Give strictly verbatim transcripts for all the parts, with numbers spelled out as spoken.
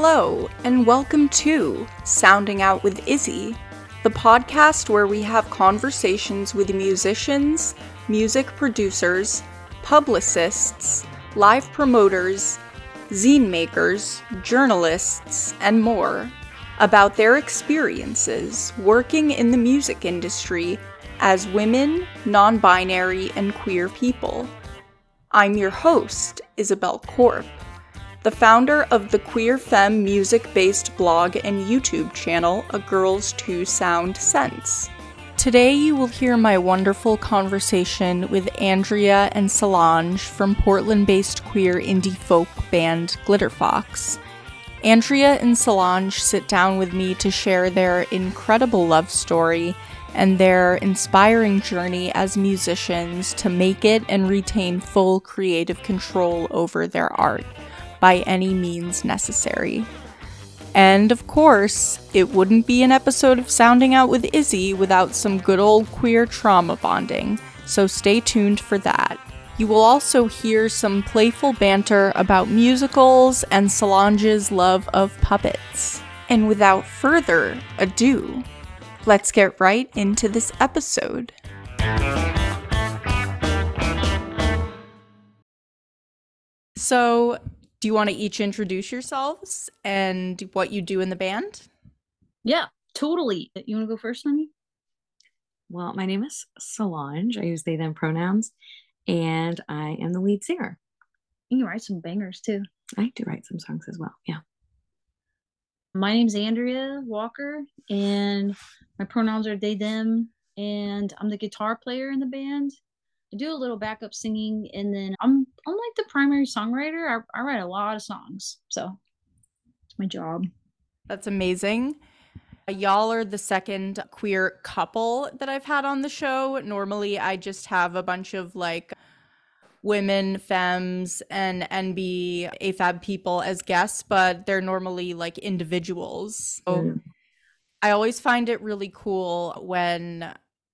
Hello, and welcome to Sounding Out with Izzy, the podcast where we have conversations with musicians, music producers, publicists, live promoters, zine makers, journalists, and more about their experiences working in the music industry as women, non-binary, and queer people. I'm your host, Isabel Korp, the founder of the queer femme music-based blog and YouTube channel, A Girls Two Sound Sense. Today you will hear my wonderful conversation with Andrea and Solange from Portland-based queer indie folk band Glitterfox. Andrea and Solange sit down with me to share their incredible love story and their inspiring journey as musicians to make it and retain full creative control over their art by any means necessary. And of course, it wouldn't be an episode of Sounding Out with Izzy without some good old queer trauma bonding, so stay tuned for that. You will also hear some playful banter about musicals and Solange's love of puppets. And without further ado, let's get right into this episode. So, do you want to each introduce yourselves and what you do in the band? Yeah, totally. You want to go first, honey? Well, my name is Solange. I use they, them pronouns, and I am the lead singer. You can write some bangers too. I do write some songs as well, yeah. My name's Andrea Walker, and my pronouns are they, them, and I'm the guitar player in the band. I do a little backup singing, and then I'm I'm like the primary songwriter. I, I write a lot of songs, so it's my job. That's amazing. Y'all are the second queer couple that I've had on the show. Normally, I just have a bunch of like women, femmes, and N B A F A B people as guests, but they're normally like individuals. So mm. I always find it really cool when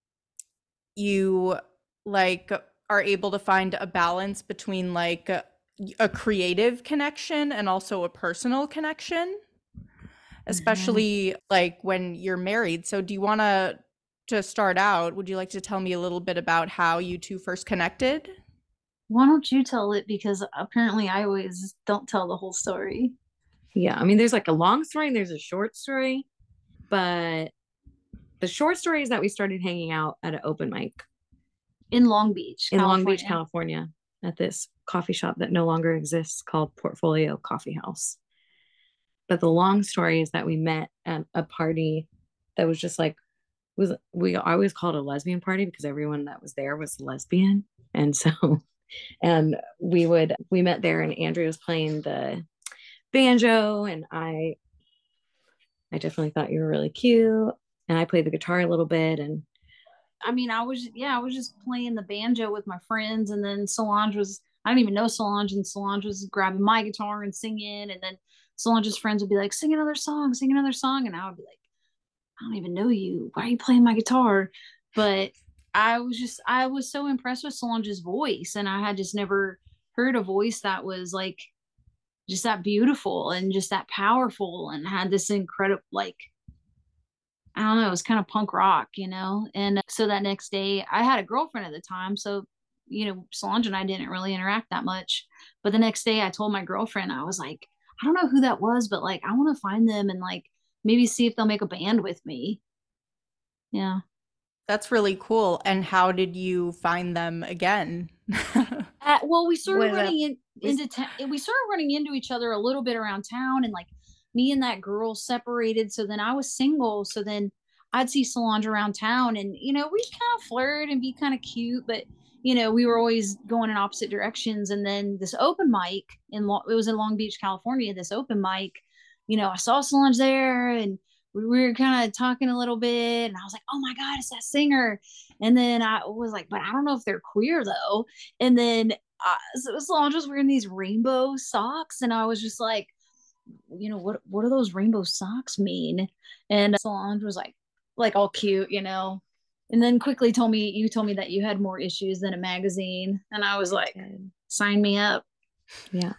you like are able to find a balance between like a, a creative connection and also a personal connection, especially mm-hmm. like when you're married. So do you want to to start out, would you like to tell me a little bit about how you two first connected? Why don't you tell it, because apparently I always don't tell the whole story. Yeah, I mean there's like a long story and there's a short story, but the short story is that we started hanging out at an open mic in Long Beach, in California. Long Beach, California, at this coffee shop that no longer exists called Portfolio Coffee House. But the long story is that we met at a party that was just like, was we always called it a lesbian party because everyone that was there was lesbian. And so, and we would, we met there and Andrea was playing the banjo and I, I definitely thought you were really cute. And I played the guitar a little bit and I mean, I was, yeah, I was just playing the banjo with my friends. And then Solange was, I don't even know Solange. And Solange was grabbing my guitar and singing. And then Solange's friends would be like, sing another song, sing another song. And I would be like, I don't even know you. Why are you playing my guitar? But I was just, I was so impressed with Solange's voice. And I had just never heard a voice that was like, just that beautiful and just that powerful and had this incredible, like, I don't know, it was kind of punk rock, you know? And so that next day I had a girlfriend at the time. So, you know, Solange and I didn't really interact that much. But the next day I told my girlfriend, I was like, I don't know who that was, but like, I want to find them and like, maybe see if they'll make a band with me. Yeah. That's really cool. And how did you find them again? uh, well, we started running in, into, ta- we started running into each other a little bit around town and like, me and that girl separated. So then I was single. So then I'd see Solange around town and, you know, we'd kind of flirt and be kind of cute, but, you know, we were always going in opposite directions. And then this open mic in, Lo- it was in Long Beach, California, this open mic, you know, I saw Solange there and we were kind of talking a little bit and I was like, oh my God, it's that singer. And then I was like, but I don't know if they're queer though. And then uh, so Solange was wearing these rainbow socks and I was just like, you know, what what do those rainbow socks mean? And Solange was like like all cute, you know, and then quickly told me you told me that you had more issues than a magazine and I was like, sign me up. Yeah,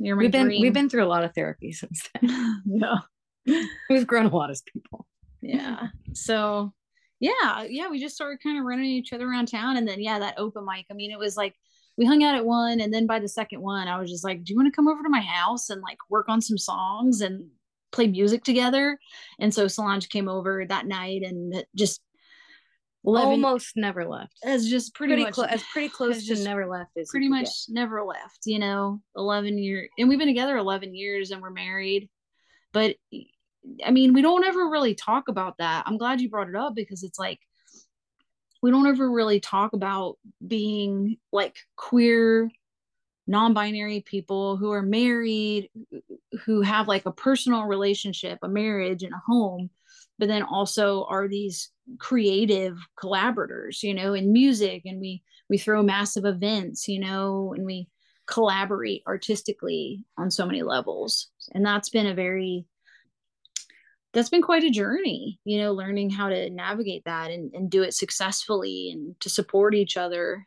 You're my we've been dream. we've been through a lot of therapy since then. Yeah. We've grown a lot as people. Yeah. So yeah, yeah, we just started kind of running each other around town. And then yeah, that open mic. I mean, it was like we hung out at one, and then by the second one, I was just like, do you want to come over to my house and like work on some songs and play music together? And so Solange came over that night and just eleven Almost never left. as just pretty, Pretty much close, as pretty close has to just never left as you pretty could much get. never left, you know, eleven years. And we've been together eleven years and we're married. But I mean, we don't ever really talk about that. I'm glad you brought it up because it's like we don't ever really talk about being like queer, non-binary people who are married, who have like a personal relationship, a marriage and a home, but then also are these creative collaborators, you know, in music. And we we throw massive events, you know, and we collaborate artistically on so many levels. And that's been a very that's been quite a journey, you know, learning how to navigate that and, and do it successfully and to support each other.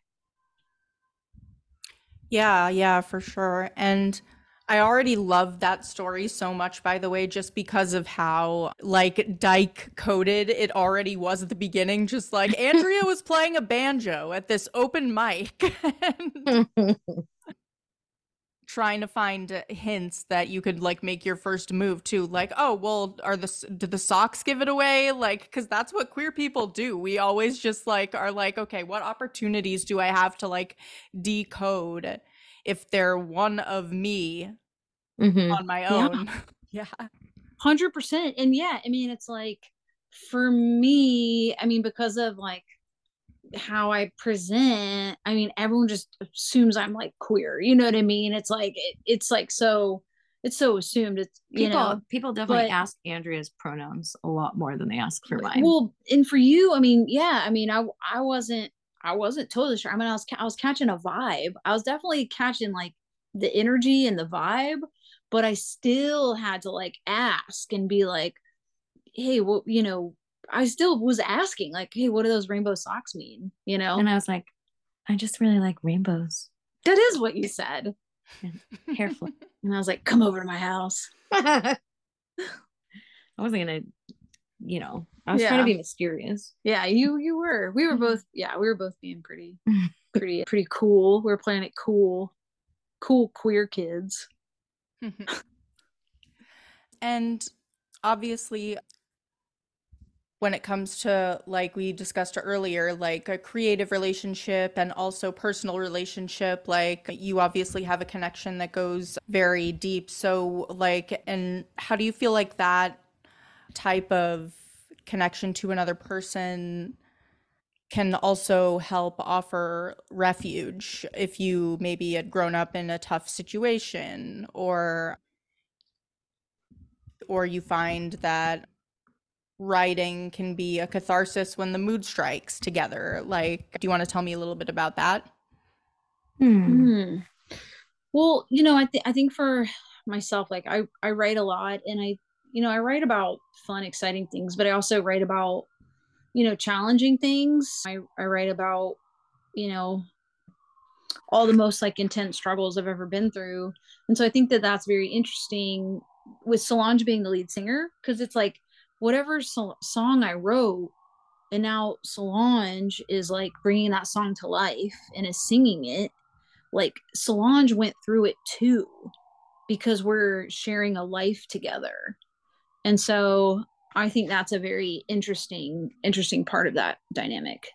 Yeah, yeah, for sure. And I already love that story so much, by the way, just because of how like dyke coded it already was at the beginning. Just like Andrea was playing a banjo at this open mic and trying to find uh, hints that you could like make your first move too. Like, oh, well, are the s- did the socks give it away? Like, because that's what queer people do. We always just like are like, okay, what opportunities do I have to like decode if they're one of me Mhm. on my Yeah. own? Yeah. one hundred percent. And yeah, I mean, it's like for me, I mean, because of like how I present, I mean, everyone just assumes I'm like queer. You know what I mean? It's like it, it's like so it's so assumed. It's you People know, people definitely but ask Andrea's pronouns a lot more than they ask for mine. well, and for you, I mean, yeah, I mean, I I wasn't I wasn't totally sure. I mean, I was ca- I was catching a vibe. I was definitely catching like the energy and the vibe, but I still had to like ask and be like, hey, well, you know, I still was asking like, hey, what do those rainbow socks mean? You know, And I was like, I just really like rainbows. that is what you said. Hair flip. And I was like, come over to my house. I wasn't gonna, you know, I was trying Yeah. to be mysterious. Yeah, you you were. We were both. Yeah, we were both being pretty, pretty, pretty cool. We were playing it cool, cool queer kids. And obviously, when it comes to like we discussed earlier, like a creative relationship and also personal relationship, like you obviously have a connection that goes very deep. So like, and how do you feel like that type of connection to another person can also help offer refuge if you maybe had grown up in a tough situation, or or you find that writing can be a catharsis when the mood strikes together. Like, do you want to tell me a little bit about that? Hmm. Hmm. Well, you know, I think I think for myself, like I I write a lot, and I you know I write about fun, exciting things, but I also write about you know challenging things. I I write about you know all the most like intense struggles I've ever been through, and so I think that that's very interesting with Solange being the lead singer because it's like whatever so- song I wrote, and now Solange is like bringing that song to life and is singing it. Like Solange went through it too because we're sharing a life together. And so I think that's a very interesting interesting part of that dynamic.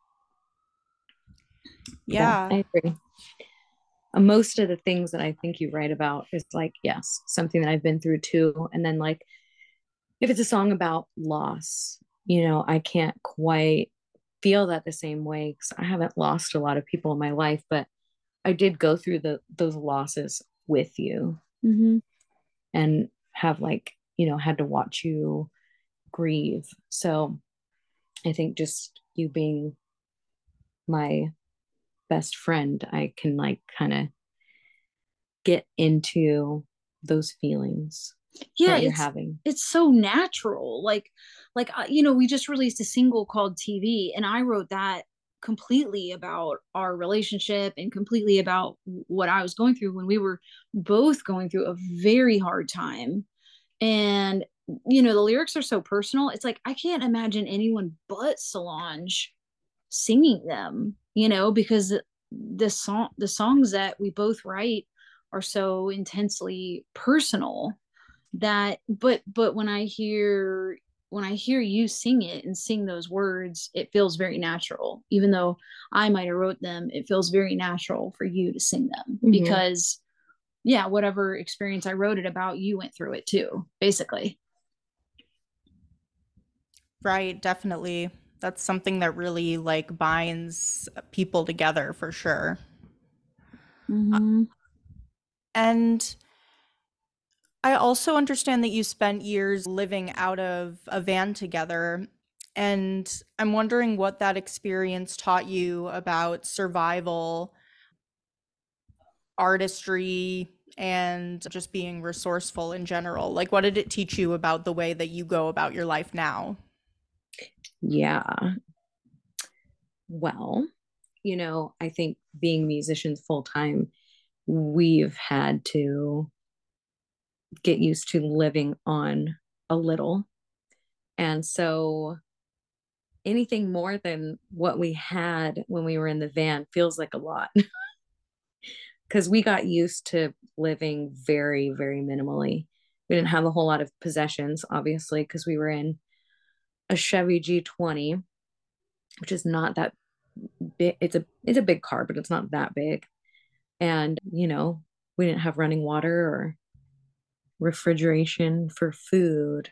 Yeah. I agree. Uh, most of the things that I think you write about is like, yes, something that I've been through too. And then like if it's a song about loss, you know, I can't quite feel that the same way because I haven't lost a lot of people in my life, but I did go through the those losses with you Mm-hmm. and have like, you know, had to watch you grieve. So I think just you being my best friend, I can like kind of get into those feelings Yeah, that you're it's having. it's so natural. Like like uh, you know, we just released a single called T V, and I wrote that completely about our relationship and completely about what I was going through when we were both going through a very hard time. And, you know, the lyrics are so personal. It's like, I can't imagine anyone but Solange singing them, you know, because the song, the songs that we both write are so intensely personal that, but, but when I hear, when I hear you sing it and sing those words, it feels very natural. Even though I might have wrote them, it feels very natural for you to sing them mm-hmm. because yeah, whatever experience I wrote it about, you went through it too, basically. Right, definitely. That's something that really like binds people together for sure. Mm-hmm. Uh, and I also understand that you spent years living out of a van together. And I'm wondering what that experience taught you about survival, artistry, and just being resourceful in general. Like, what did it teach you about the way that you go about your life now? Yeah. Well, you know, I think being musicians full time, we've had to get used to living on a little. And so anything more than what we had when we were in the van feels like a lot. Because we got used to living very, very minimally. We didn't have a whole lot of possessions, obviously, because we were in a Chevy G twenty, which is not that big. It's a it's a big car, but it's not that big. And, you know, we didn't have running water or refrigeration for food.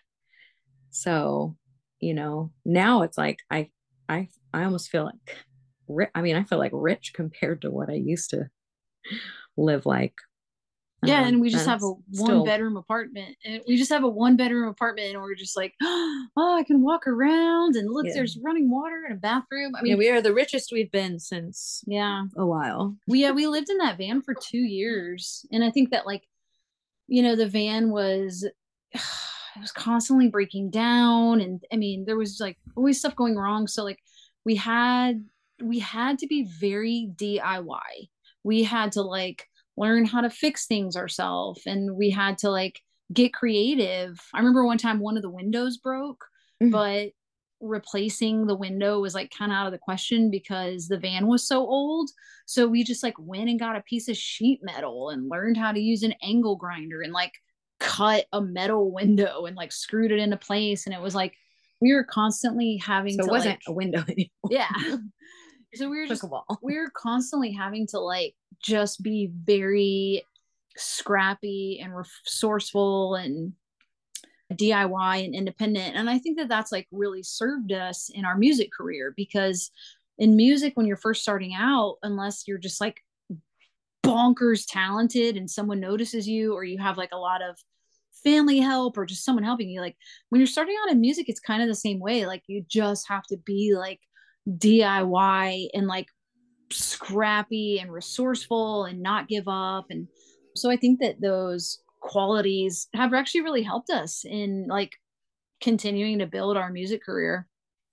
So, you know, now it's like I I I almost feel like I mean, I feel like rich compared to what I used to live like. Yeah, um, and we just have a still... one bedroom apartment. And we just have a one bedroom apartment, and we're just like, oh, I can walk around and look, yeah. There's running water and a bathroom. I mean, yeah, we are the richest we've been since yeah a while. we yeah we lived in that van for two years, and I think that like, you know, the van was it was constantly breaking down, and I mean, there was like always stuff going wrong. So like, we had we had to be very D I Y. We had to like learn how to fix things ourselves, and we had to like get creative. I remember one time one of the windows broke, mm-hmm. but replacing the window was like kind of out of the question because the van was so old. So we just like went and got a piece of sheet metal and learned how to use an angle grinder and like cut a metal window and like screwed it into place. And it was like we were constantly having so to it wasn't like, a window anymore. Yeah. So we were just we were constantly having to like just be very scrappy and resourceful and D I Y and independent. And I think that that's like really served us in our music career, because in music, when you're first starting out, unless you're just like bonkers talented and someone notices you, or you have like a lot of family help or just someone helping you, like when you're starting out in music, it's kind of the same way. Like you just have to be like D I Y and like scrappy and resourceful and not give up. And so I think that those qualities have actually really helped us in like continuing to build our music career.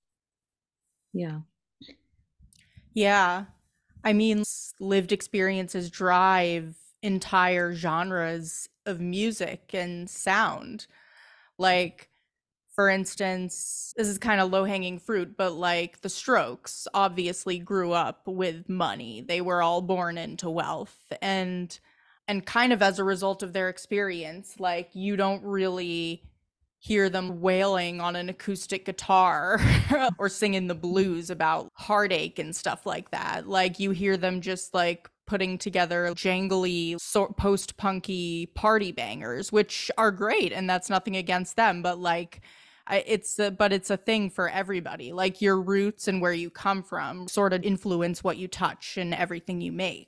Yeah. Yeah. I mean, lived experiences drive entire genres of music and sound. Like, for instance, this is kind of low-hanging fruit, but like the Strokes obviously grew up with money. They were all born into wealth, and and kind of as a result of their experience, like you don't really hear them wailing on an acoustic guitar or singing the blues about heartache and stuff like that. Like you hear them just like putting together jangly so- post-punky party bangers, which are great, and that's nothing against them, but like I, it's a, but it's a thing for everybody. Like your roots and where you come from sort of influence what you touch and everything you make.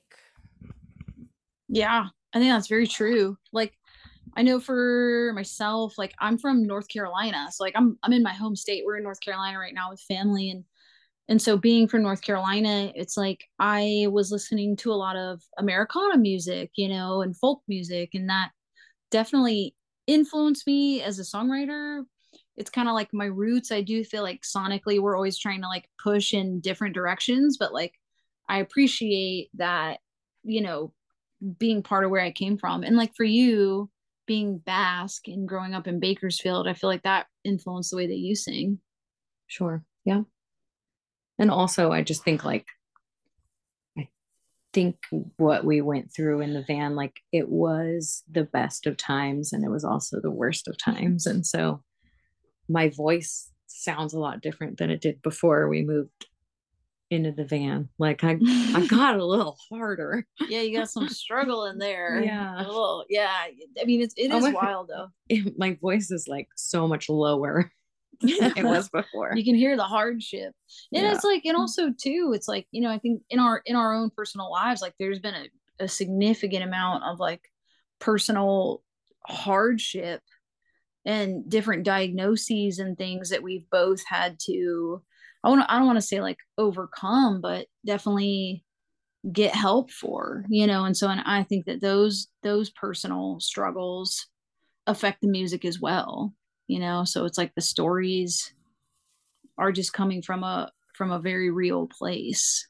Yeah, I think that's very true. Like I know for myself, like I'm from North Carolina, so like I'm I'm in my home state. We're in North Carolina right now with family, and and so being from North Carolina, it's like I was listening to a lot of Americana music, you know, and folk music, and that definitely influenced me as a songwriter. it's kind of like my roots. I do feel like sonically we're always trying to like push in different directions, but like I appreciate that, you know, being part of where I came from. And like for you being Basque and growing up in Bakersfield, I feel like that influenced the way that you sing. Sure. Yeah. And also I just think like I think what we went through in the van, like it was the best of times and it was also the worst of times. And so my voice sounds a lot different than it did before we moved into the van. Like I I got a little harder. Yeah, you got some struggle in there. Yeah. A little, yeah. I mean, it's it Oh is my- wild though. It, my voice is like so much lower than it was before. You can hear the hardship. And Yeah. it's like, and also too, it's like, you know, I think in our in our own personal lives, like there's been a, a significant amount of like personal hardship and different diagnoses and things that we've both had to, I want to, I don't want to say like overcome, but definitely get help for, you know. And so, and I think that those those personal struggles affect the music as well, you know. So it's like the stories are just coming from a from a very real place.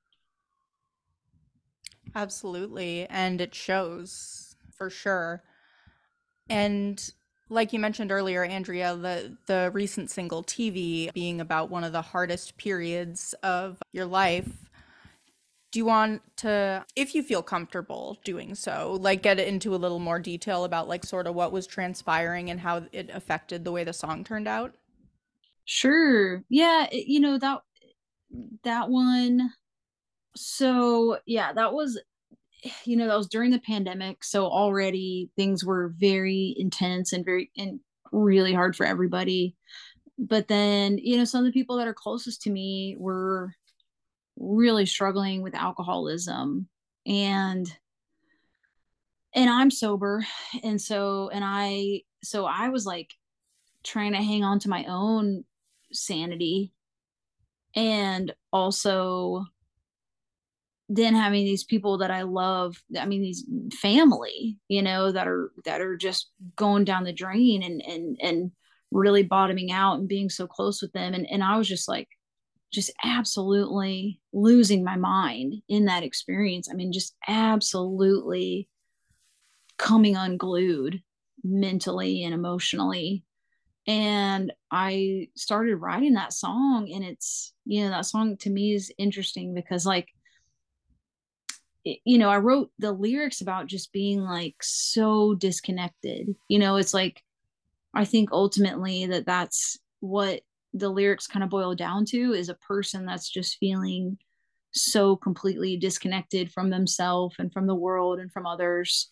Absolutely. And it shows for sure. And like you mentioned earlier, Andrea, the, the recent single T V being about one of the hardest periods of your life. Do you want to, if you feel comfortable doing so, like get into a little more detail about like sort of what was transpiring and how it affected the way the song turned out? Sure. Yeah, it, you know, that that one. So, yeah, that was, you know, that was during the pandemic, so already things were very intense and very and really hard for everybody. But then, you know, some of the people that are closest to me were really struggling with alcoholism, and and I'm sober, and so and I so I was like trying to hang on to my own sanity, and also then having these people that I love, I mean, these family, you know, that are that are just going down the drain and and and really bottoming out and being so close with them. And and I was just like just absolutely losing my mind in that experience. I mean, just absolutely coming unglued mentally and emotionally. And I started writing that song, and it's, you know, that song to me is interesting because like, you know, I wrote the lyrics about just being like so disconnected. You know, it's like, I think ultimately that that's what the lyrics kind of boil down to, is a person that's just feeling so completely disconnected from themselves and from the world and from others.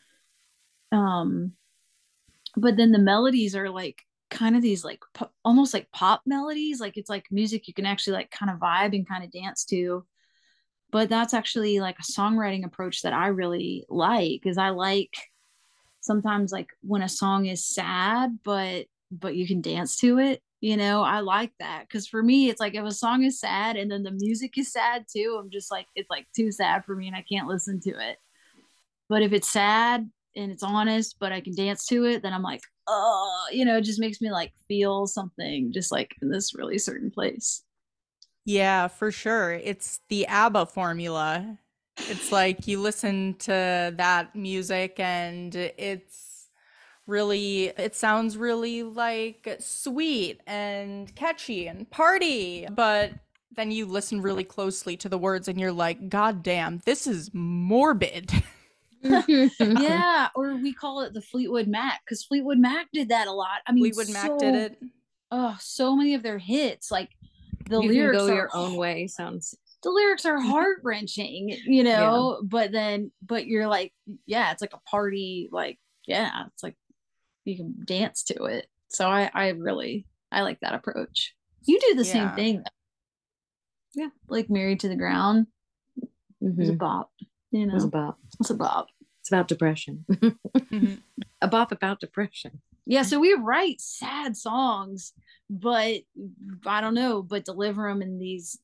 Um, but then the melodies are like kind of these like po- almost like pop melodies. Like it's like music you can actually like kind of vibe and kind of dance to. But that's actually like a songwriting approach that I really like, because I like sometimes like when a song is sad, but but you can dance to it. You know, I like that, because for me, it's like if a song is sad and then the music is sad too, I'm just like, it's like too sad for me and I can't listen to it. But if it's sad and it's honest, but I can dance to it, then I'm like, oh, you know, it just makes me like feel something just like in this really certain place. Yeah, for sure. It's the ABBA formula. It's like you listen to that music and it's really, it sounds really like sweet and catchy and party, but then you listen really closely to the words and you're like, God damn, this is morbid. Yeah, or we call it the Fleetwood Mac, because Fleetwood Mac did that a lot. I mean, Fleetwood Mac so, did it. Oh, so many of their hits, like the You lyrics can go are your own way sounds. the lyrics are heart wrenching, you know. Yeah. But then, but you're like, yeah, it's like a party, like yeah, it's like you can dance to it. So I, I really, I like that approach. You do the yeah. same thing. Yeah, like Married to the Ground. Mm-hmm. It's a bop. You know, it's a bop. It's a bop. It's about depression. Mm-hmm. A bop about depression. Yeah, so we write sad songs, but I don't know, but deliver them in these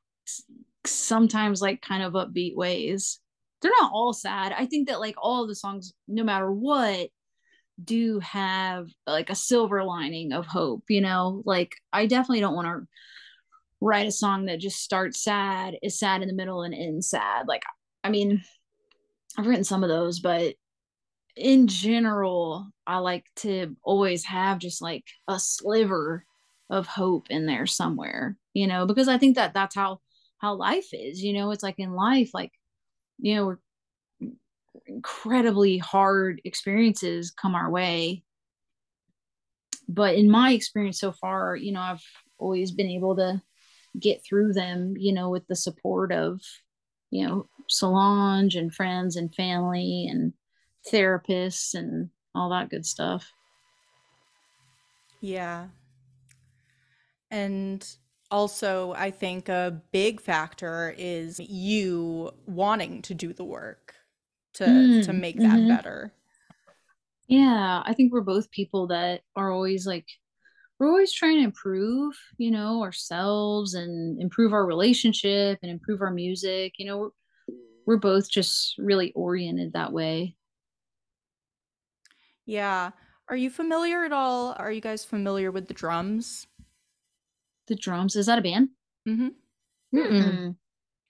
sometimes like kind of upbeat ways. They're not all sad. I think that like all of the songs, no matter what, do have like a silver lining of hope, you know? Like I definitely don't want to write a song that just starts sad, is sad in the middle and ends sad. Like I mean, I've written some of those, but in general, I like to always have just like a sliver of hope in there somewhere, you know, because I think that that's how how life is, you know. It's like in life, like, you know, we're incredibly hard experiences come our way, but in my experience so far, you know, I've always been able to get through them, you know, with the support of, you know, Solange and friends and family and therapists and all that good stuff. Yeah. And also, I think a big factor is you wanting to do the work to to Mm, make that hmm. better. Yeah, I think we're both people that are always like, we're always trying to improve, you know, ourselves and improve our relationship and improve our music. You know, we're, we're both just really oriented that way. Yeah. Are you familiar at all? Are you guys familiar with the drums? The drums, is that a band? Mm-hmm. Mm-mm. Mm-mm.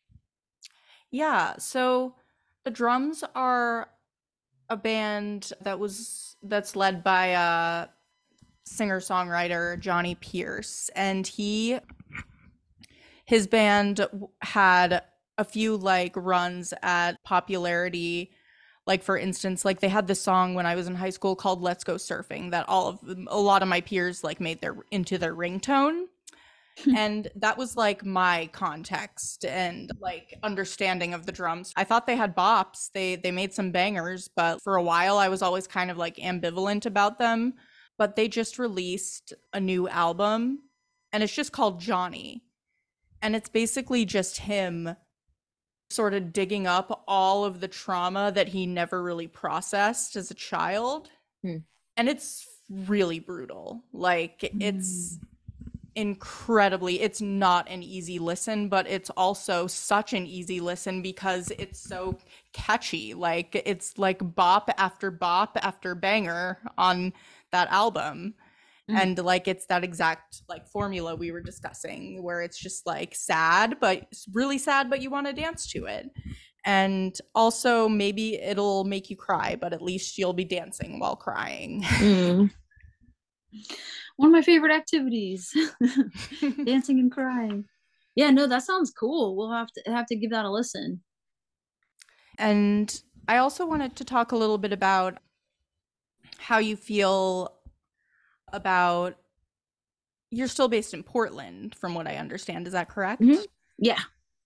Yeah. So the drums are a band that was that's led by a singer-songwriter Johnny Pierce, and he his band w- had a few like runs at popularity. Like for instance, like they had this song when I was in high school called "Let's Go Surfing" that all of a lot of my peers like made their into their ringtone. And that was like my context and like understanding of the drums. I thought they had bops. They they made some bangers, but for a while I was always kind of like ambivalent about them. But they just released a new album and it's just called Johnny. And it's basically just him sort of digging up all of the trauma that he never really processed as a child. Hmm. And it's really brutal. Like it's Mm. incredibly, it's not an easy listen, but it's also such an easy listen because it's so catchy. Like it's like bop after bop after banger on that album. Mm. And like it's that exact like formula we were discussing where it's just like sad, but it's really sad, but you want to dance to it. And also maybe it'll make you cry, but at least you'll be dancing while crying. Mm. One of my favorite activities, dancing and crying. Yeah, no, that sounds cool. We'll have to have to give that a listen. And I also wanted to talk a little bit about how you feel about you're still based in Portland, from what I understand. Is that correct? Mm-hmm. Yeah.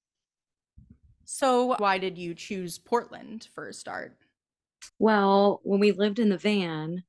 So, why did you choose Portland for a start? Well, when we lived in the van,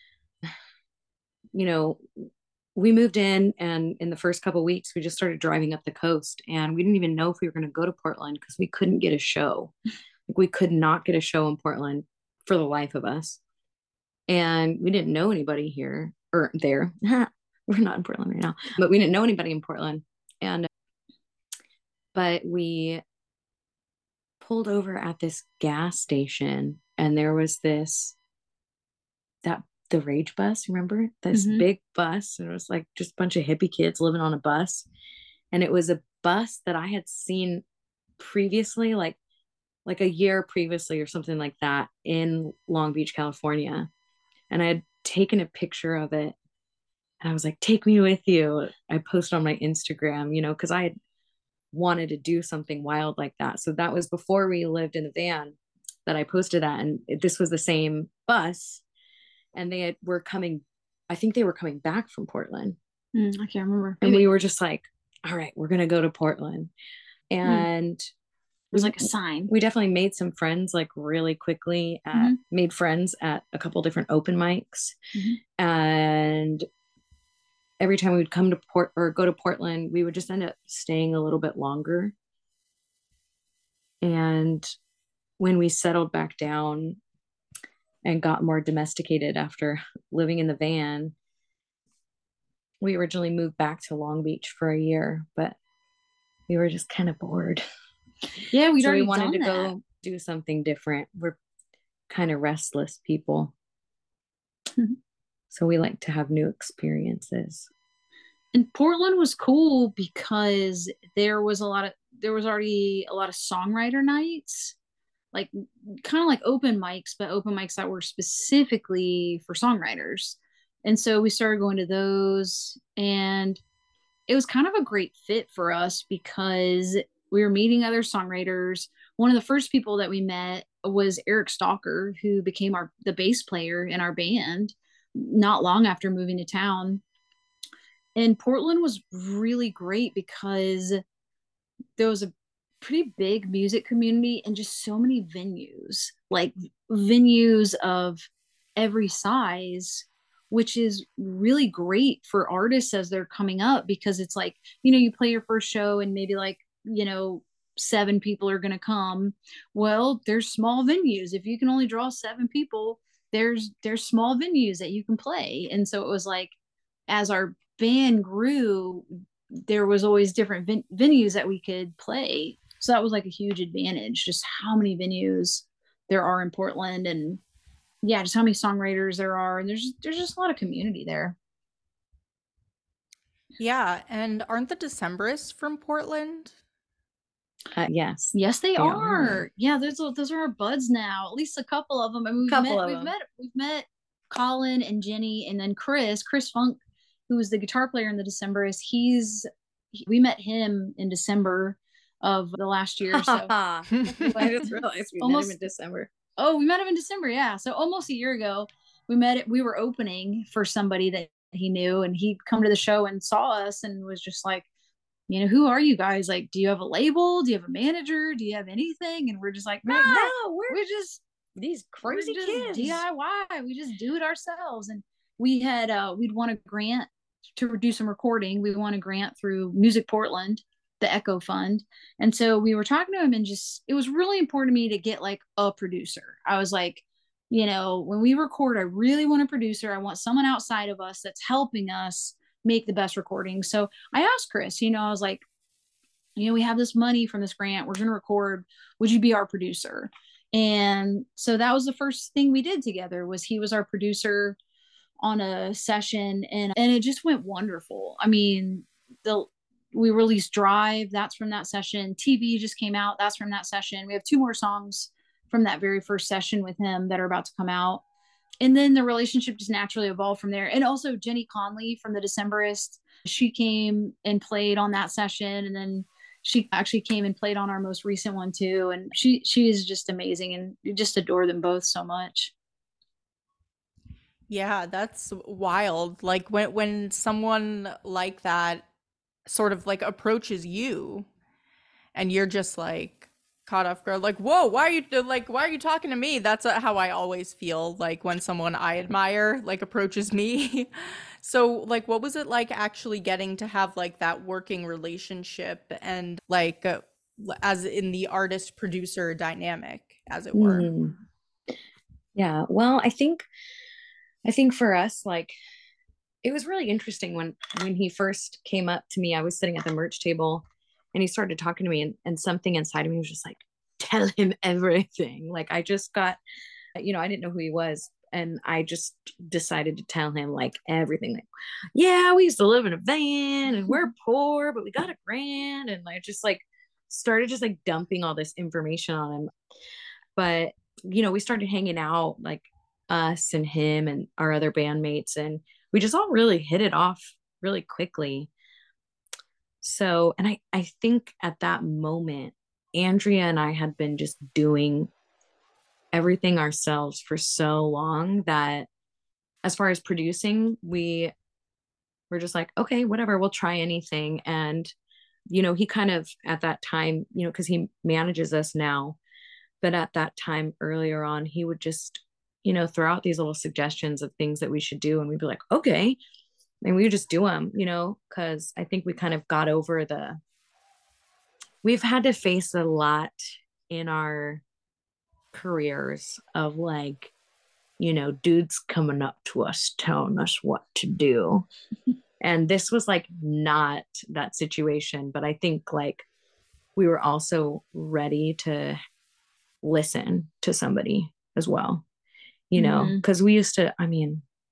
you know, we moved in, and in the first couple of weeks we just started driving up the coast, and we didn't even know if we were going to go to Portland because we couldn't get a show. Like, we could not get a show in Portland for the life of us. And we didn't know anybody here or there. We're not in Portland right now, but we didn't know anybody in Portland. And but we pulled over at this gas station, and there was this that the Rage bus, remember? This Mhm. big bus. And it was like just a bunch of hippie kids living on a bus. And it was a bus that I had seen previously, like like a year previously or something like that, in Long Beach, California. And I had taken a picture of it. And I was like, take me with you. I posted on my Instagram, you know, because I had wanted to do something wild like that. So that was before we lived in the van that I posted that. And it- this was the same bus. And they had, were coming, I think they were coming back from Portland. Mm, I can't remember. And Maybe. we were just like, all right, we're going to go to Portland. And It was like a sign. we definitely made some friends like really quickly at, Mhm. made friends at a couple different open mics. Mhm. And every time we would come to Port or go to Portland, we would just end up staying a little bit longer. And when we settled back down and got more domesticated after living in the van, we originally moved back to Long Beach for a year, but we were just kind of bored. Yeah, we'd So we already wanted done to that. go do something different. We're kind of restless people. So we like to have new experiences. And Portland was cool because there was a lot of there was already a lot of songwriter nights, like kind of like open mics, but open mics that were specifically for songwriters. And so we started going to those, and it was kind of a great fit for us because we were meeting other songwriters. One of the first people that we met was Eric Stalker, who became our the bass player in our band not long after moving to town. And Portland was really great because there was a pretty big music community and just so many venues, like venues of every size, which is really great for artists as they're coming up, because it's like, you know, you play your first show and maybe like, you know, seven people are going to come. Well, there's small venues. If you can only draw seven people, there's there's small venues that you can play. And so it was like, as our band grew, there was always different ven- venues that we could play. So that was like a huge advantage, just how many venues there are in Portland, and yeah, just how many songwriters there are, and there's there's just a lot of community there. Yeah, and aren't the Decemberists from Portland? Uh, yes. Yes, they, They are. are. Yeah, those those are our buds now. At least a couple of them. I mean, we've Couple met of we've them. met we've met Colin and Jenny, and then Chris Chris Funk, who was the guitar player in the Decemberists. He's he, we met him in December of the last year. So I just realized we Almost- met him in December. oh, we met him in December. Yeah, so almost a year ago, we met it. We were opening for somebody that he knew, and he'd come to the show and saw us and was just like, you know, who are you guys? Like, do you have a label? Do you have a manager? Do you have anything? And we're just like, Like, nah, no, we're we're just these we're crazy just kids. D I Y. We just do it ourselves. And we had uh we'd won a grant to do some recording. We won a grant through Music Portland, the Echo Fund. And so we were talking to him, and just it was really important to me to get like a producer. I was like, you know, when we record, I really want a producer. I want someone outside of us that's helping us make the best recording. So I asked Chris, you know, I was like, you know, we have this money from this grant. We're going to record. Would you be our producer? And so that was the first thing we did together. Was he was our producer on a session, and and it just went wonderful. I mean, the we released Drive. That's from that session. T V just came out. That's from that session. We have two more songs from that very first session with him that are about to come out. And then the relationship just naturally evolved from there. And also Jenny Conley from the Decemberists, she came and played on that session, and then she actually came and played on our most recent one too. And she she is just amazing, and you just adore them both so much. Yeah, that's wild. Like when when someone like that sort of like approaches you and you're just like caught off guard, like, whoa, why are you like why are you talking to me? That's uh, how I always feel like when someone I admire like approaches me. So like what was it like actually getting to have like that working relationship and like uh, as in the artist producer dynamic, as it were? Mm. Yeah, well, I think I think for us, like, it was really interesting when when he first came up to me. I was sitting at the merch table, and he started talking to me, and, and something inside of me was just like, tell him everything. Like, I just got, you know, I didn't know who he was, and I just decided to tell him like everything. Like, yeah, we used to live in a van, and we're poor, but we got a grant, and I just like started just like dumping all this information on him. But you know, we started hanging out, like us and him and our other bandmates, and we just all really hit it off really quickly. So, and I, I think at that moment, Andrea and I had been just doing everything ourselves for so long that as far as producing, we were just like, okay, whatever, we'll try anything. And, you know, he kind of at that time, you know, because he manages us now, but at that time earlier on, he would just, you know, throw out these little suggestions of things that we should do. And we'd be like, okay. And we would just do them, you know, because I think we kind of got over the, we've had to face a lot in our careers of like, you know, dudes coming up to us telling us what to do. And this was like not that situation, but I think like we were also ready to listen to somebody as well, you know, because mm-hmm. we used to, I mean,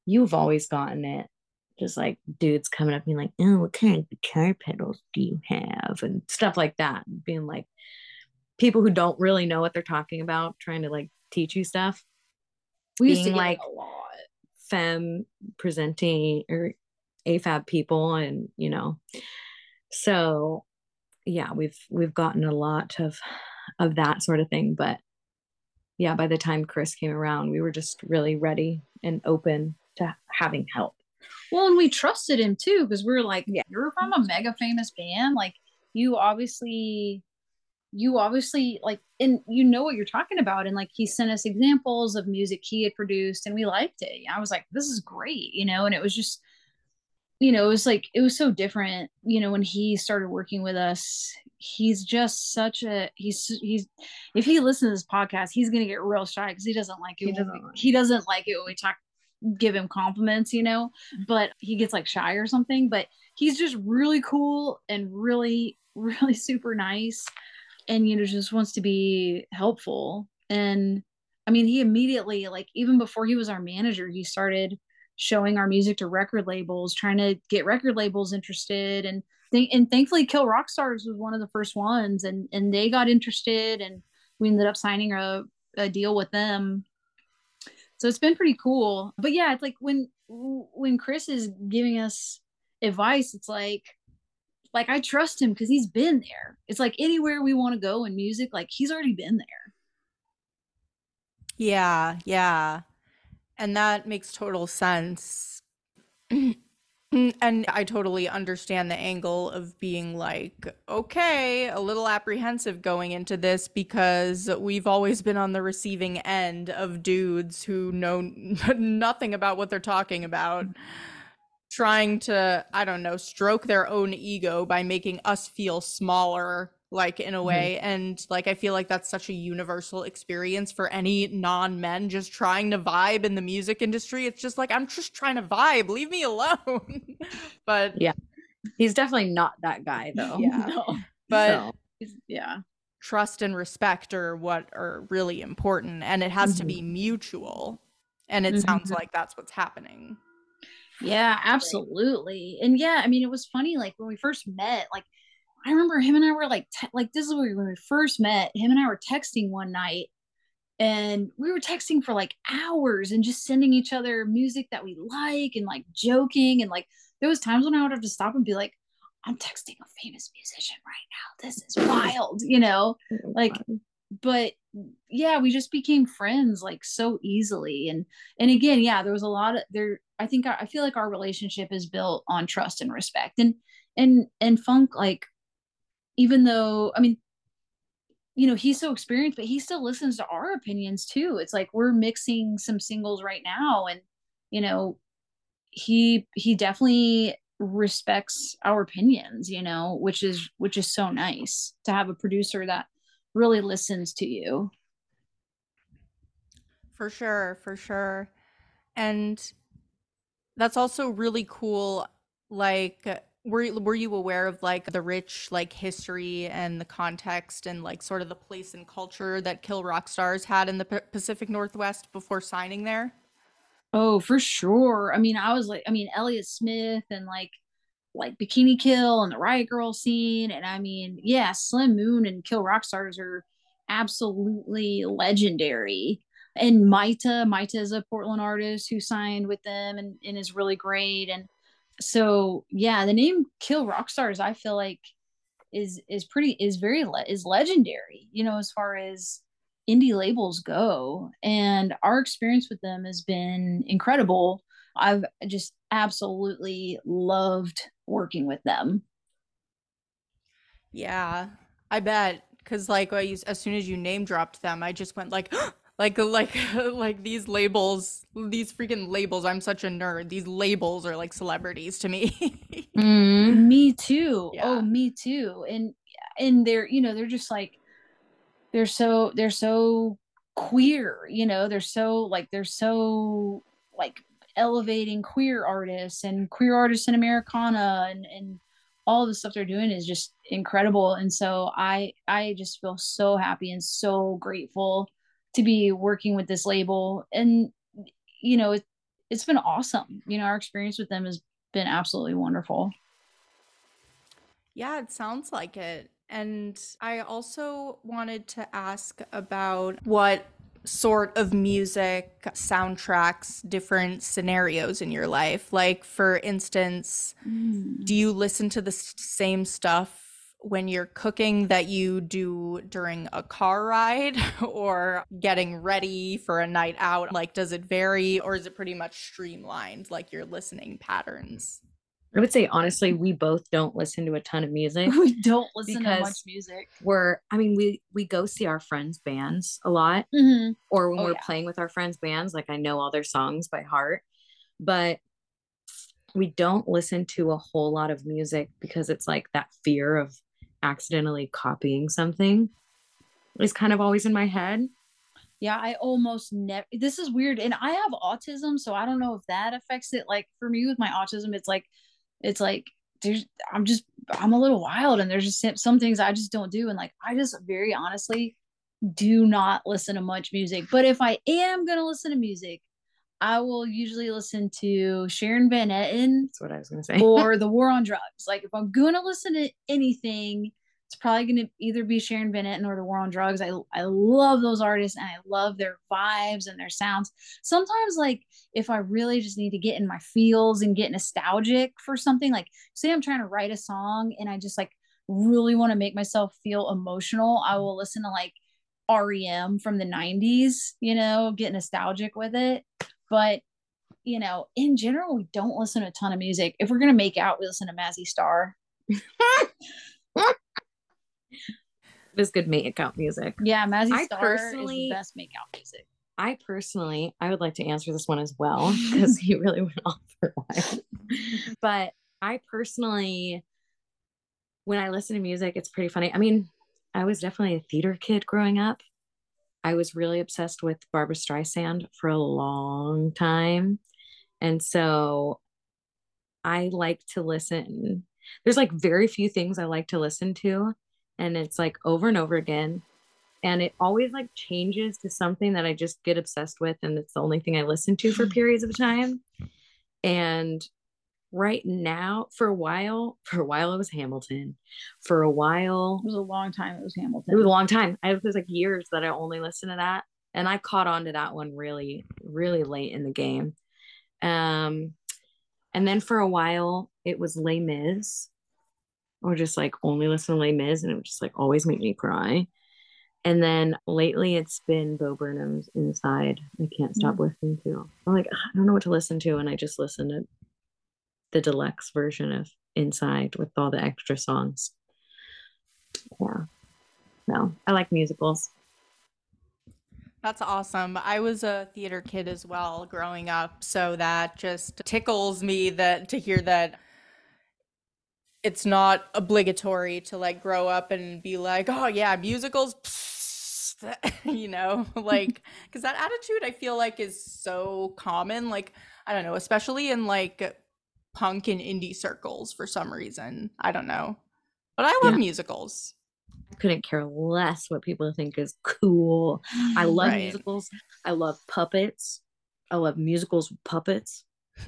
you've always gotten it. Just like dudes coming up being like, oh, what kind of guitar pedals do you have? And stuff like that. Being like people who don't really know what they're talking about, trying to like teach you stuff. We used to Being get like it a lot. femme presenting or A F A B people, and you know, so yeah, we've we've gotten a lot of of that sort of thing. But yeah, by the time Chris came around, we were just really ready and open to having help. Well, and we trusted him too, because we were like, Yeah. you're from a mega famous band. Like you obviously you obviously like and you know what you're talking about. And like he sent us examples of music he had produced and we liked it. I was like, this is great, you know, and it was just, you know, it was like it was so different, you know, when he started working with us. He's just such a he's he's if he listens to this podcast, he's gonna get real shy because he doesn't like it. He when doesn't we, like he doesn't like it when we talk give him compliments, you know, but he gets like shy or something. But he's just really cool and really, really super nice. And, you know, just wants to be helpful. And I mean, he immediately, like, even before he was our manager, he started showing our music to record labels, trying to get record labels interested. And th- and thankfully, Kill Rock Stars was one of the first ones, and and they got interested, and we ended up signing a, a deal with them. So it's been pretty cool. But yeah, it's like when when Chris is giving us advice, it's like like I trust him because he's been there. It's like anywhere we want to go in music, like he's already been there. Yeah, yeah. And that makes total sense. And I totally understand the angle of being like, okay, a little apprehensive going into this because we've always been on the receiving end of dudes who know nothing about what they're talking about, trying to, I don't know, stroke their own ego by making us feel smaller, like in a way. Mm-hmm. And like I feel like that's such a universal experience for any non-men just trying to vibe in the music industry. It's just like, I'm just trying to vibe, leave me alone. But yeah, he's definitely not that guy though. Yeah. No. But so, yeah, trust and respect are what are really important, and it has mm-hmm. to be mutual. And it mm-hmm. sounds like that's what's happening. Yeah, absolutely. And yeah, I mean, it was funny, like when we first met, like I remember him and I were like, te- like this is when we first met. Him and I were texting one night, and we were texting for like hours and just sending each other music that we like and like joking. And like there was times when I would have to stop and be like, I'm texting a famous musician right now. This is wild, you know, like, but yeah, we just became friends like so easily. And, and again, yeah, there was a lot of there. I think, I feel like our relationship is built on trust and respect. And, and, and funk, like, even though, I mean, you know, he's so experienced, but he still listens to our opinions too. It's like we're mixing some singles right now, and you know, he he definitely respects our opinions, you know, which is which is so nice to have a producer that really listens to you. For sure, for sure. And that's also really cool, like were were you aware of like the rich like history and the context and like sort of the place and culture that Kill Rock Stars had in the P- Pacific Northwest before signing there? Oh, for sure. I mean, I was like, I mean, Elliott Smith and like like Bikini Kill and the Riot Grrrl scene, and I mean, yeah, Slim Moon and Kill Rock Stars are absolutely legendary. And Maita, Maita is a Portland artist who signed with them and, and is really great. And so yeah, the name Kill Rock Stars, I feel like is is pretty is very le- is legendary, you know, as far as indie labels go. And our experience with them has been incredible. I've just absolutely loved working with them. Yeah, I bet, because like I used, as soon as you name dropped them, I just went like like like like these labels, these freaking labels. I'm such a nerd. These labels are like celebrities to me. mm, me too. Yeah. Oh, me too. And and they're, you know, they're just like they're so they're so queer, you know, they're so like they're so like elevating queer artists and queer artists in Americana, and and all the stuff they're doing is just incredible. And so I I just feel so happy and so grateful to be working with this label. And you know, it's been awesome. You know, our experience with them has been absolutely wonderful. Yeah, it sounds like it. And I also wanted to ask about what sort of music soundtracks different scenarios in your life. Like, for instance, do Mm. you listen to the s- same stuff when you're cooking that you do during a car ride or getting ready for a night out? Like, does it vary or is it pretty much streamlined, like your listening patterns? I would say honestly, we both don't listen to a ton of music We don't listen to much because music. we're, I mean, we we go see our friends' bands a lot, Mm-hmm. or when Oh we're yeah. playing with our friends' bands, like I know all their songs by heart, but we don't listen to a whole lot of music because it's like that fear of accidentally copying something is kind of always in my head. Yeah, I almost never. This is weird, and I have autism, so I don't know if that affects it. Like for me with my autism, it's like, it's like there's. I'm just I'm a little wild, and there's just some- some things I just don't do, and like I just very honestly do not listen to much music. But if I am gonna listen to music, I will usually listen to Sharon Van Etten That's what I was going to say. or The War on Drugs. Like if I'm gonna listen to anything, it's probably gonna either be Sharon Van Etten or The War on Drugs. I I love those artists and I love their vibes and their sounds. Sometimes like if I really just need to get in my feels and get nostalgic for something, like say I'm trying to write a song and I just like really want to make myself feel emotional, I will listen to like R E M from the nineties, you know, get nostalgic with it. But you know, in general, we don't listen to a ton of music. If we're gonna make out, we listen to Mazzy Star. It is good make out music. Yeah, Mazzy I Star is the personally, best make out music. I personally, I would like to answer this one as well because he really went off for a while. But I personally, when I listen to music, it's pretty funny. I mean, I was definitely a theater kid growing up. I was really obsessed with Barbara Streisand for a long time. And so I like to listen. There's like very few things I like to listen to. And it's like over and over again. And it always like changes to something that I just get obsessed with. And it's the only thing I listen to for periods of time. And right now, for a while, for a while, it was Hamilton. For a while, It was a long time. It was Hamilton. it was a long time. I, it was like years that I only listened to that. And I caught on to that one really, really late in the game. Um, and then for a while, it was Les Mis, or just like only listen to Les Mis, and it would just like always make me cry. And then lately, it's been Bo Burnham's Inside. I can't stop Mm. listening to. I'm like, I don't know what to listen to, and I just listen to the deluxe version of Inside with all the extra songs. Yeah, no, I like musicals. That's awesome. I was a theater kid as well growing up, so that just tickles me that to hear that it's not obligatory to like grow up and be like, "Oh yeah, musicals." pfft," you know, like cuz that attitude I feel like is so common, like I don't know, especially in like punk and indie circles for some reason. I don't know. But I love Yeah, musicals. I couldn't care less what people think is cool. I love Right. musicals. I love puppets. I love musicals with puppets.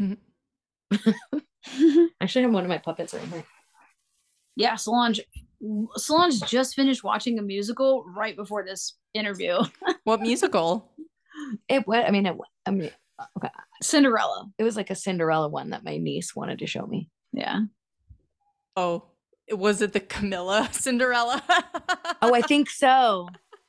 I actually have one of my puppets right here. Yeah, Solange. Solange just finished watching a musical right before this interview. What musical? It what I mean it I mean okay. Cinderella. It was like a Cinderella one that my niece wanted to show me. Yeah. Oh, was it the Camilla Cinderella? Oh, I think so.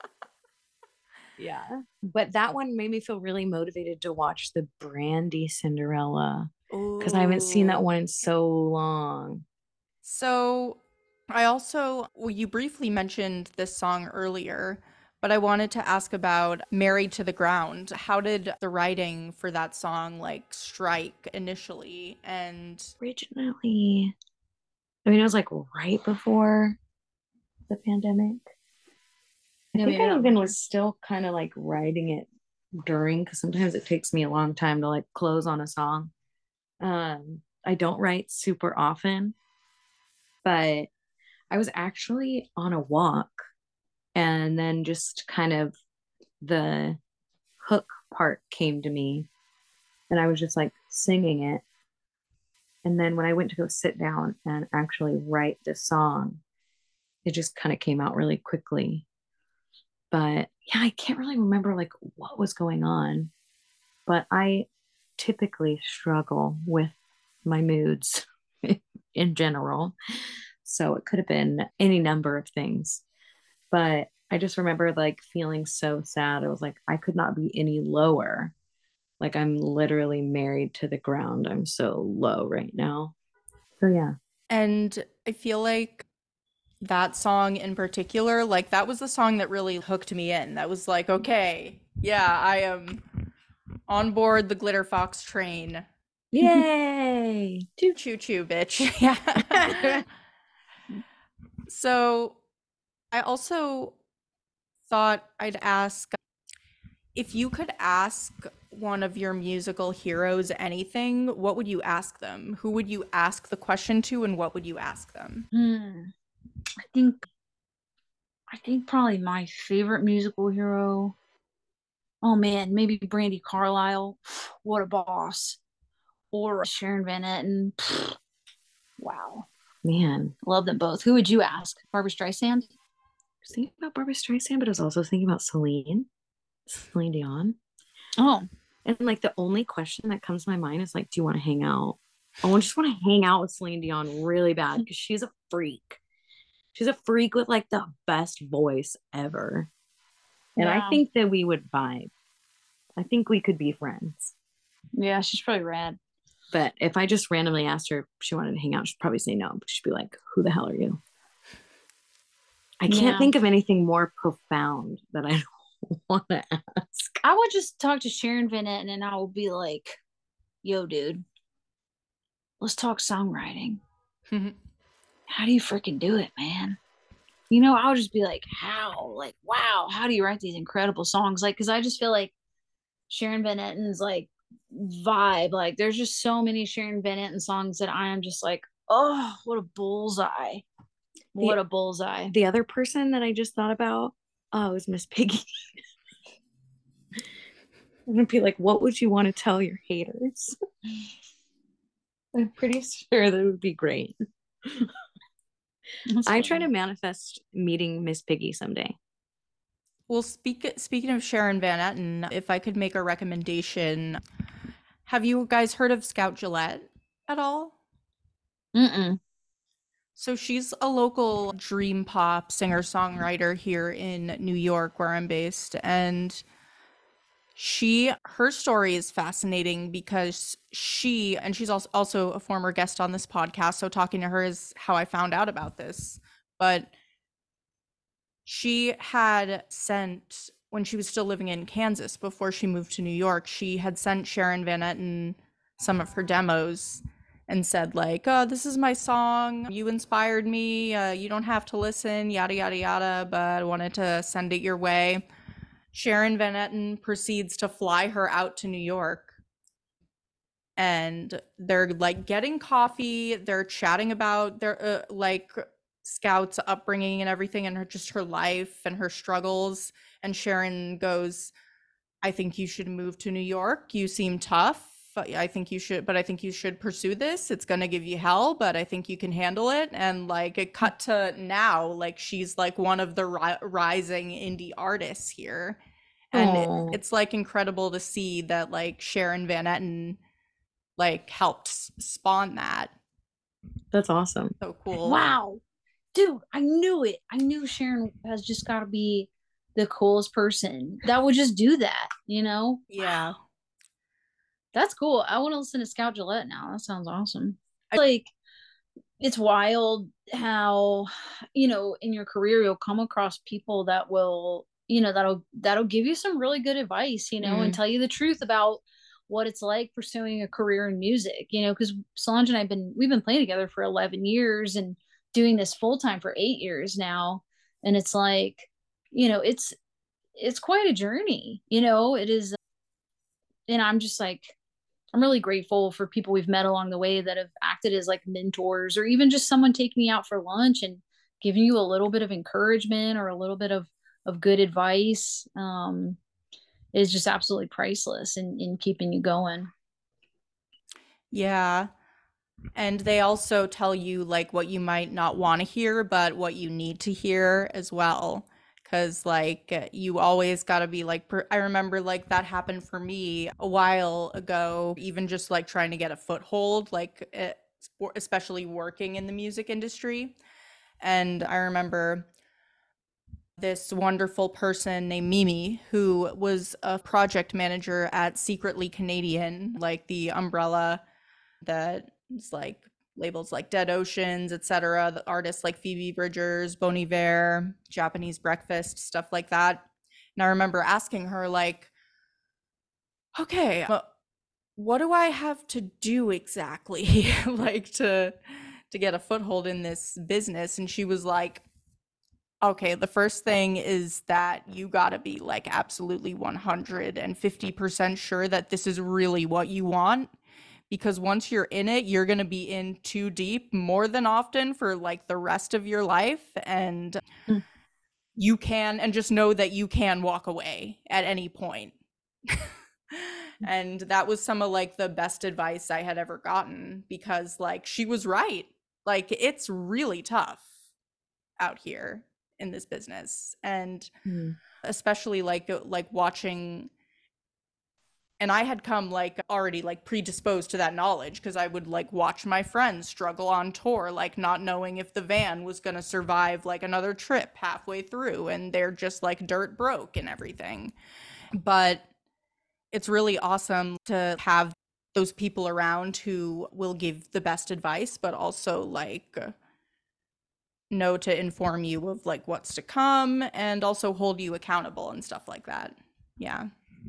Yeah. But that one made me feel really motivated to watch the Brandy Cinderella because I haven't seen that Ooh. one in so long. So, I also, well, you briefly mentioned this song earlier, but I wanted to ask about Married to the Ground. How did the writing for that song like strike initially? And Originally, I mean, it was like right before the pandemic. I Yeah, think maybe I not. even was still kind of like writing it during because sometimes it takes me a long time to like close on a song. Um, I don't write super often, but I was actually on a walk and then just kind of the hook part came to me And I was just like singing it. And then when I went to go sit down and actually write this song, it just kind of came out really quickly. But yeah, I can't really remember like what was going on. But I typically struggle with my moods in general. So it could have been any number of things. But I just remember like feeling so sad. I was like, I could not be any lower. Like I'm literally married to the ground. I'm so low right now. So yeah. And I feel like that song in particular, like that was the song that really hooked me in. That was like, okay, yeah, I am on board the Glitter Fox train. Yay! Choo choo choo, bitch. Yeah. So I also thought I'd ask if you could ask one of your musical heroes anything, what would you ask them? Who would you ask the question to, and what would you ask them? Hmm. I think I think probably my favorite musical hero. Oh man, maybe Brandy Carlisle. What a boss. Or Sharon Van Etten. Wow. Man, Love them both. Who would you ask? Barbara Streisand? I was thinking about Barbara Streisand, but I was also thinking about Celine, Celine Dion. Oh. And like the only question that comes to my mind is like, do you want to hang out? I just want to hang out with Celine Dion really bad because she's a freak. She's a freak with like the best voice ever. And Yeah. I think that we would vibe. I think we could be friends. Yeah, she's probably rad. But if I just randomly asked her if she wanted to hang out, she'd probably say no. But she'd be like, who the hell are you? I can't Yeah. think of anything more profound that I want to ask. I would just talk to Sharon Van Etten and I would be like, yo, dude, let's talk songwriting. How do you freaking do it, man? You know, I would just be like, how? Like, wow, how do you write these incredible songs? Like, because I just feel like Sharon Van Etten's like vibe. Like, there's just so many Sharon Van Etten songs that I am just like, oh, what a bullseye. What The- a bullseye. The other person that I just thought about, oh, is Miss Piggy. I'm gonna be like, what would you want to tell your haters? I'm pretty sure that would be great. That's I try funny. to manifest meeting Miss Piggy someday. Well, speak, speaking of Sharon Van Etten, if I could make a recommendation, have you guys heard of Scout Gillette at all? Mm-mm. So she's a local dream pop singer-songwriter here in New York, where I'm based, and she her story is fascinating because she and she's also also a former guest on this podcast, so talking to her is how I found out about this. But she had sent, when she was still living in Kansas before she moved to New York, she had sent Sharon Van Etten some of her demos and said like, oh, this is my song, you inspired me, uh, you don't have to listen, yada yada yada, but I wanted to send it your way. Sharon Van Etten proceeds to fly her out to New York, and they're like getting coffee, they're chatting about their uh, like Scout's upbringing and everything, and her just her life and her struggles. And Sharon goes, I think you should move to New York, you seem tough, I think you should, but I think you should pursue this. It's going to give you hell, but I think you can handle it. And like it cut to now, like she's like one of the ri- rising indie artists here. And it, it's like incredible to see that like Sharon Van Etten like helped spawn that. That's awesome. So cool. Wow. Dude, I knew it. I knew Sharon has just got to be the coolest person that would just do that, you know? Yeah. Wow. That's cool. I want to listen to Scout Gillette now. That sounds awesome. I, like, it's wild how, you know, in your career, you'll come across people that will, you know, that'll, that'll give you some really good advice, you know, Mm. and tell you the truth about what it's like pursuing a career in music, you know, because Solange and I've been, we've been playing together for eleven years and doing this full time for eight years now. And it's like, you know, it's, it's quite a journey, you know, it is. And I'm just like, I'm really grateful for people we've met along the way that have acted as like mentors, or even just someone taking me out for lunch and giving you a little bit of encouragement or a little bit of, of good advice. Um, is just absolutely priceless in, in keeping you going. Yeah. And they also tell you like what you might not want to hear, but what you need to hear as well. Cause like uh, you always got to be like, per- I remember like that happened for me a while ago, even just like trying to get a foothold, like eh, spo- especially working in the music industry. And I remember this wonderful person named Mimi, who was a project manager at Secretly Canadian, like the umbrella that is like labels like Dead Oceans, et cetera. The artists like Phoebe Bridgers, Bon Iver, Japanese Breakfast, stuff like that. And I remember asking her, like, okay, what do I have to do exactly, like to to get a foothold in this business? And she was like, okay, the first thing is that you got to be like absolutely one hundred fifty percent sure that this is really what you want. Because once you're in it, you're going to be in too deep more than often for like the rest of your life. And Mm. you can, and just know that you can walk away at any point. And that was some of like the best advice I had ever gotten because like she was right. Like it's really tough out here in this business, and Mm. especially like uh, like watching, and I had come like already like predisposed to that knowledge because I would like watch my friends struggle on tour, like not knowing if the van was going to survive like another trip halfway through, and they're just like dirt broke and everything. But it's really awesome to have those people around who will give the best advice, but also like know to inform you of like what's to come and also hold you accountable and stuff like that. Yeah.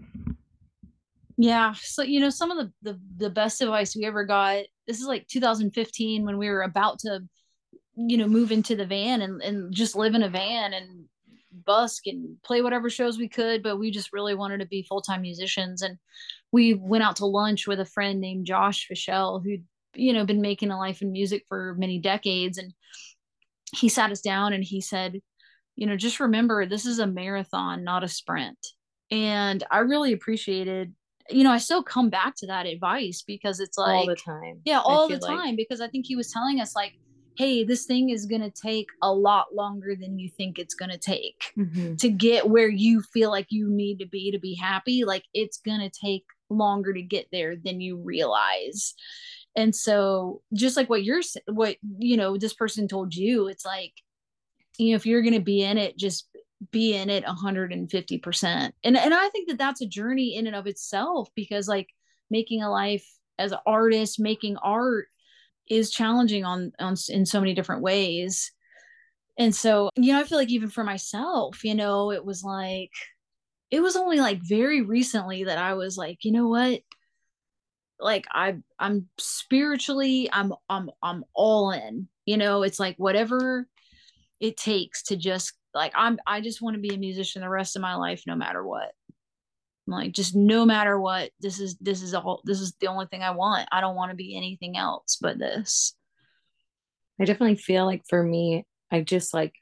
Yeah. So, you know, some of the, the the best advice we ever got, this is like two thousand fifteen when we were about to, you know, move into the van and, and just live in a van and busk and play whatever shows we could, but we just really wanted to be full-time musicians. And we went out to lunch with a friend named Josh Fischel, who'd, you know, been making a life in music for many decades. And he sat us down and he said, you know, just remember this is a marathon, not a sprint. And I really appreciated, you know, I still come back to that advice because it's All like, the time. yeah, I all the feel like. time. Because I think he was telling us, like, hey, this thing is going to take a lot longer than you think it's going to take Mhm. to get where you feel like you need to be to be happy. Like, it's going to take longer to get there than you realize. And so, just like what you're, s- what, you know, this person told you, it's like, you know, if you're going to be in it, just be in it one hundred fifty percent. And and I think that that's a journey in and of itself because like making a life as an artist, making art is challenging on on in so many different ways. And so, you know, I feel like even for myself, you know, it was like it was only like very recently that I was like, you know what? Like I I'm spiritually I'm I'm I'm all in. You know, it's like whatever it takes to just like I'm I just want to be a musician the rest of my life no matter what. Like just no matter what, this is this is all this is the only thing I want. I don't want to be anything else but this. I definitely feel like for me, I just like,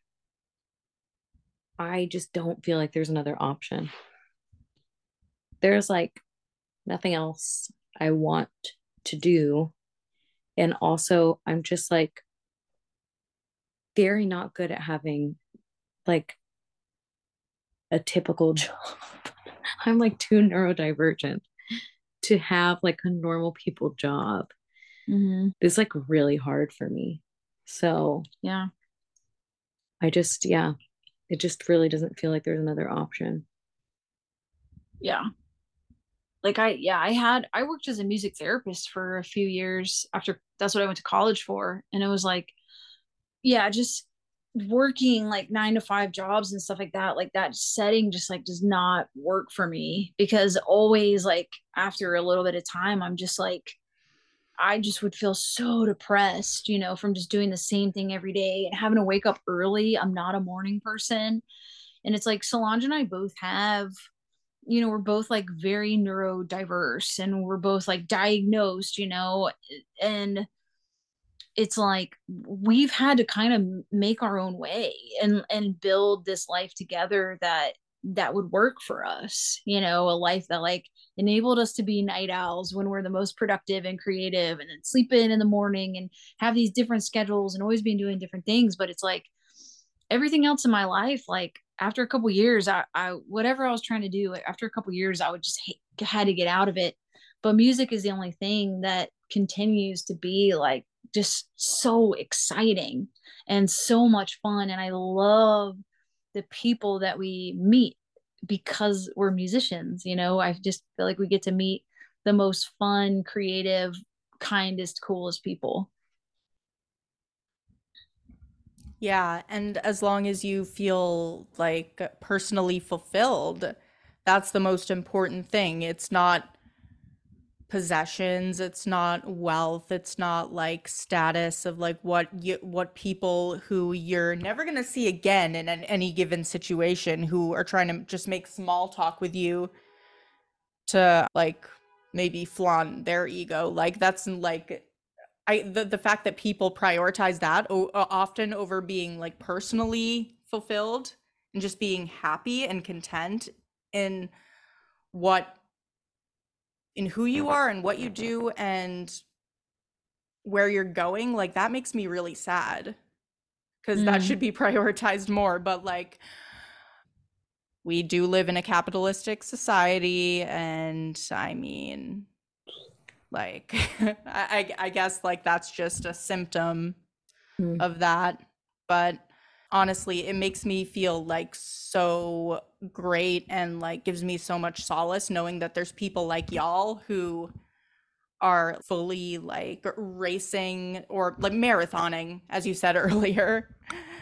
I just don't feel like there's another option. There's like nothing else I want to do. And also, I'm just like very not good at having like a typical job. I'm like too neurodivergent to have like a normal people job. Mm-hmm. It's like really hard for me. So Yeah. I just, yeah, it just really doesn't feel like there's another option. Yeah. Like I yeah, I had I worked as a music therapist for a few years after that's what I went to college for. And it was like, yeah, just working like nine to five jobs and stuff like that, like that setting just like does not work for me because always like after a little bit of time, I'm just like, I just would feel so depressed, you know, from just doing the same thing every day and having to wake up early. I'm not a morning person. And it's like Solange and I both have, you know, we're both like very neurodiverse and we're both like diagnosed, you know, and it's like we've had to kind of make our own way and and build this life together that that would work for us, you know, a life that like enabled us to be night owls when we're the most productive and creative, and then sleep in in the morning and have these different schedules and always being doing different things. But it's like everything else in my life, like after a couple years, I, I whatever I was trying to do, after a couple years, I would just hate, had to get out of it. But music is the only thing that continues to be like just so exciting and so much fun. And I love the people that we meet because we're musicians. You know, I just feel like we get to meet the most fun, creative, kindest, coolest people. Yeah, and as long as you feel like personally fulfilled, that's the most important thing. It's not possessions, it's not wealth, it's not like status of like what you what people who you're never going to see again in an, any given situation, who are trying to just make small talk with you to like maybe flaunt their ego. Like that's like I the, the fact that people prioritize that o- often over being like personally fulfilled and just being happy and content in what in who you are and what you do and where you're going, like that makes me really sad, because mm. that should be prioritized more. But like, we do live in a capitalistic society, and I mean, like I, I guess like that's just a symptom mm. of that. But honestly, it makes me feel like so great and like gives me so much solace knowing that there's people like y'all who are fully like racing or like marathoning, as you said earlier,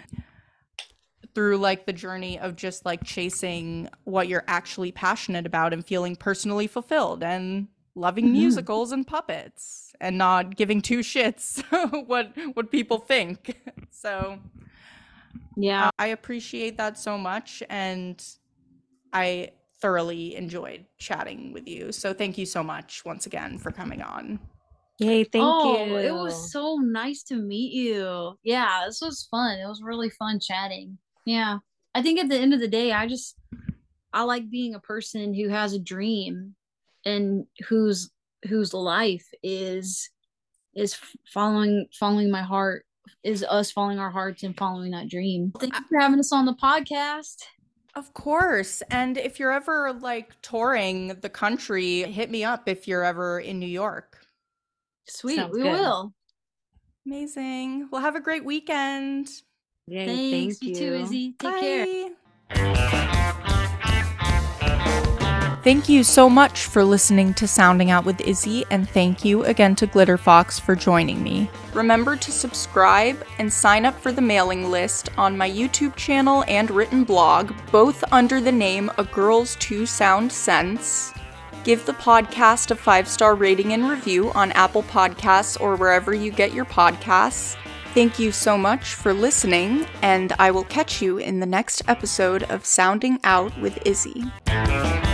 through like the journey of just like chasing what you're actually passionate about and feeling personally fulfilled and loving mm-hmm. musicals and puppets and not giving two shits what what people think. So yeah, uh, I appreciate that so much, and I thoroughly enjoyed chatting with you. So thank you so much once again for coming on. Yay, thank oh, you. It was so nice to meet you. Yeah, this was fun. It was really fun chatting. Yeah. I think at the end of the day, I just I like being a person who has a dream and whose whose life is is following following my heart, is us following our hearts and following that dream. Thank you for having us on the podcast. Of course. And if you're ever like touring the country, hit me up if you're ever in New York. Sweet. Sounds we good. Will. Amazing. Well, have a great weekend. Yay, Thanks. Thank you. You too, Izzy. Take Bye. care. Thank you so much for listening to Sounding Out with Izzy, and thank you again to Glitterfox for joining me. Remember to subscribe and sign up for the mailing list on my YouTube channel and written blog, both under the name A Girl's Two Sound Sense. Give the podcast a five-star rating and review on Apple Podcasts or wherever you get your podcasts. Thank you so much for listening, and I will catch you in the next episode of Sounding Out with Izzy.